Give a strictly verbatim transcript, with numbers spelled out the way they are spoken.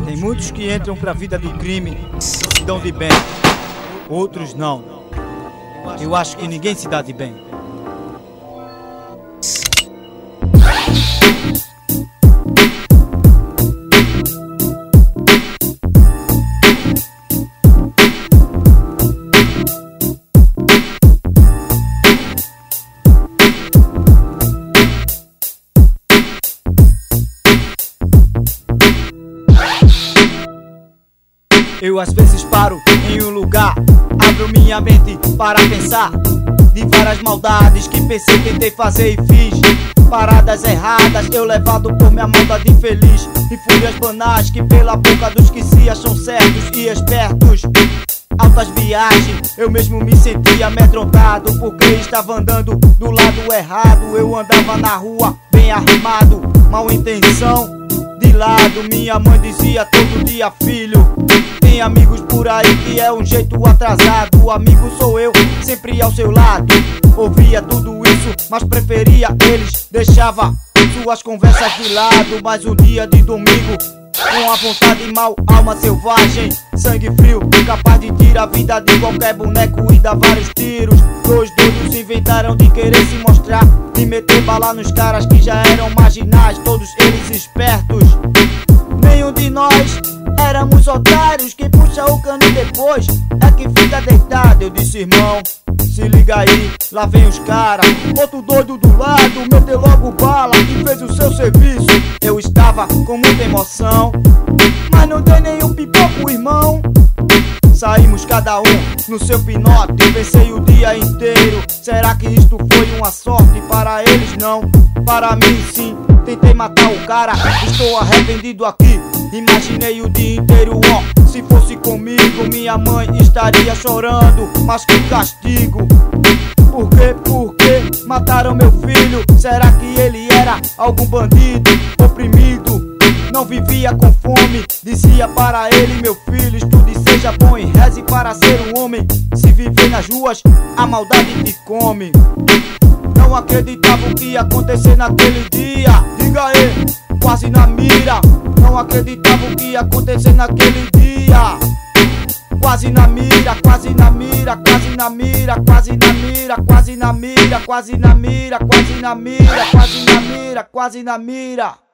Tem muitos que entram pra vida do crime e se dão de bem, outros não. Eu acho que ninguém se dá de bem. Eu às vezes paro em um lugar, abro minha mente para pensar de várias maldades que pensei, tentei fazer e fiz. Paradas erradas, eu levado por minha maldade infeliz. E fúrias banais que pela boca dos que se acham certos e espertos. Altas viagens, eu mesmo me sentia amedrontado, porque estava andando do lado errado. Eu andava na rua bem armado, mal intenção de lado. Minha mãe dizia todo dia: filho, tem amigos por aí que é um jeito atrasado. O amigo sou eu, sempre ao seu lado. Ouvia tudo isso, mas preferia eles. Deixava suas conversas de lado. Mas um dia de domingo, com a vontade mal, alma selvagem, sangue frio, capaz de tirar a vida de qualquer boneco e dar vários tiros. Dois doidos inventaram de querer se mostrar, de meter bala nos caras que já eram marginais, todos eles espertos. Nenhum de nós éramos otários, quem puxa o cano depois é que fica deitado. Eu disse: irmão, se liga aí, lá vem os caras. Outro doido do lado, meteu logo bala e fez o seu serviço. Eu estava com muita emoção, mas não dei nenhum pipoco, irmão. Saímos cada um no seu pinote, eu pensei o dia inteiro: será que isto foi uma sorte? Para eles não, para mim sim. Tentei matar o cara, estou arrependido aqui. Imaginei o dia inteiro, ó, se fosse comigo minha mãe estaria chorando. Mas que castigo, por quê, por quê mataram meu filho? Será que ele era algum bandido, oprimido? Não vivia com fome, dizia para ele: meu filho, estude, seja bom e reze para ser um homem. Se viver nas ruas, a maldade te come. Não acreditava o que ia acontecer naquele dia. Diga aí, quase na mira. Não acreditava o que ia acontecer naquele dia. Quase na mira, quase na mira, quase na mira, quase na mira, quase na mira, quase na mira, quase na mira, quase na mira, quase na mira.